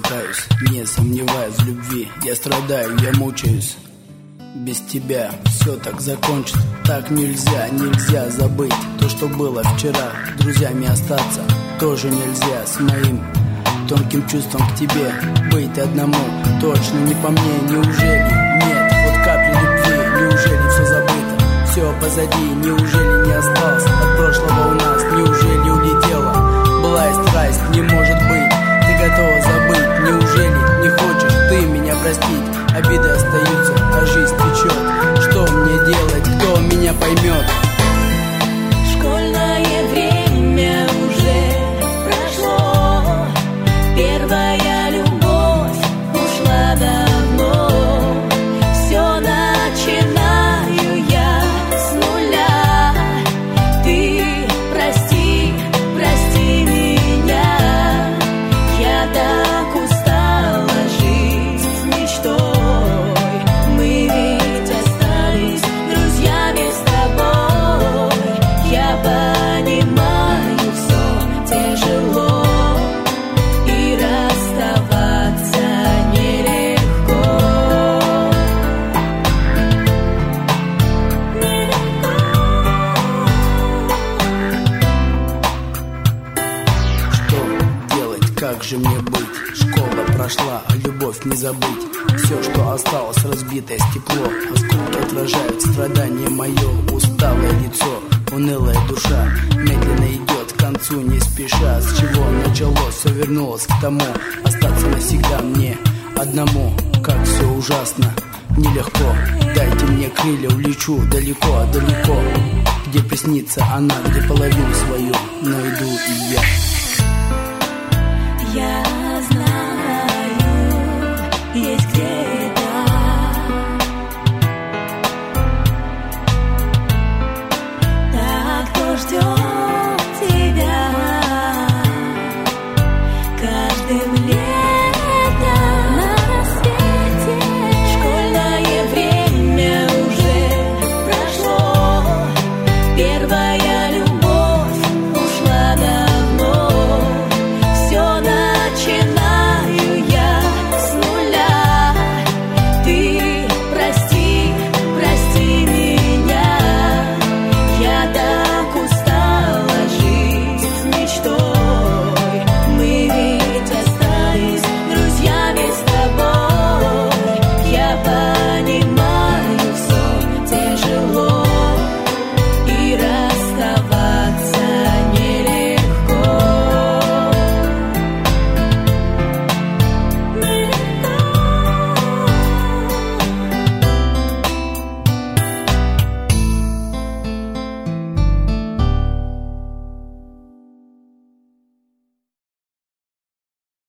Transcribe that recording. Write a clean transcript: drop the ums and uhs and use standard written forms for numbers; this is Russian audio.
каюсь, не сомневаюсь в любви. Я страдаю, я мучаюсь. Без тебя все так закончится. Так нельзя, нельзя забыть то, что было вчера. Друзьями остаться тоже нельзя. С моим тонким чувством к тебе быть одному точно не по мне. Неужели нет вот капли любви? Неужели все забыто? Все позади, неужели не осталось от прошлого у нас? Неужели улетела былая страсть? Не может быть, ты готова забыть? Неужели не хочешь ты меня простить? Обиды остаются, а жизнь течет. Что мне делать, кто меня поймет? Школьное время уже прошло, первая любовь ушла давно. Все начинаю я с нуля. Ты прости, прости меня. Я так устала жить с мечтой. Мы ведь остались друзьями с тобой. Я понимаю, все тяжело, и расставаться нелегко. Что делать, как же мне быть? Школа прошла, а любовь не забыть. Все, что осталось, разбитое стекло. Осколки отражают страдание мое. Усталое лицо, унылая душа медленно идет к концу, не спеша. С чего началось, все вернулось к тому. Остаться навсегда мне одному. Как все ужасно, нелегко. Дайте мне крылья, улечу далеко, далеко. Где приснится она, где половину свою найду и я.